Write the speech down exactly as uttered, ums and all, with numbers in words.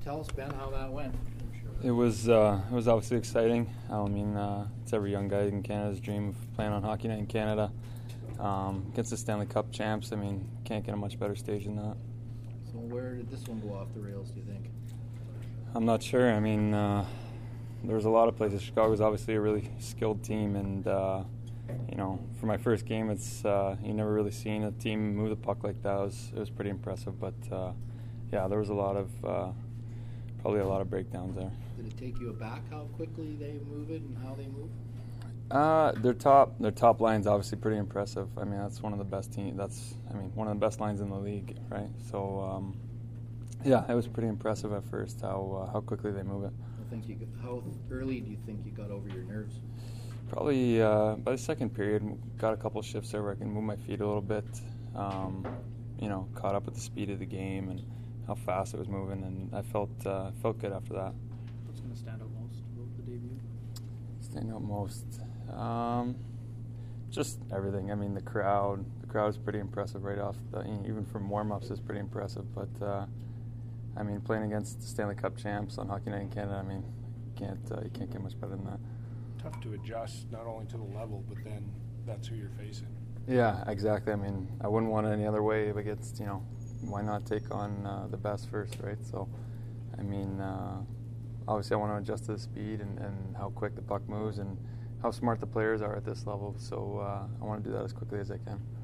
Tell us, Ben, how that went. It was uh, it was obviously exciting. I mean, uh, it's every young guy in Canada's dream of playing on Hockey Night in Canada um, against the Stanley Cup champs. I mean, can't get a much better stage than that. So where did this one go off the rails, do you think? I'm not sure. I mean, uh, there was a lot of places. Chicago was obviously a really skilled team, and uh, you know, for my first game, it's uh, you never really seen a team move the puck like that. It was, it was pretty impressive, but uh, yeah, there was a lot of uh, probably a lot of breakdowns there. Did it take you aback how quickly they move it and how they move? Uh, their top their top line's obviously pretty impressive. I mean, that's one of the best team. That's I mean one of the best lines in the league, right? So um, yeah, it was pretty impressive at first how uh, how quickly they move it. I think you. How early do you think you got over your nerves? Probably uh, by the second period, got a couple shifts there where I can move my feet a little bit. Um, you know, caught up with the speed of the game and how fast it was moving, and I felt uh, felt good after that. What's going to stand out most about the debut? Stand out most, um, just everything. I mean, the crowd. The crowd is pretty impressive right off. The, even from warm-ups is pretty impressive. But uh, I mean, playing against the Stanley Cup champs on Hockey Night in Canada, I mean, you can't uh, you can't get much better than that. Tough to adjust, not only to the level, but then that's who you're facing. Yeah, exactly. I mean, I wouldn't want it any other way against, you know, why not take on uh, the best first, right? So, I mean, uh, obviously I want to adjust to the speed and, and how quick the puck moves and how smart the players are at this level. So uh, I want to do that as quickly as I can.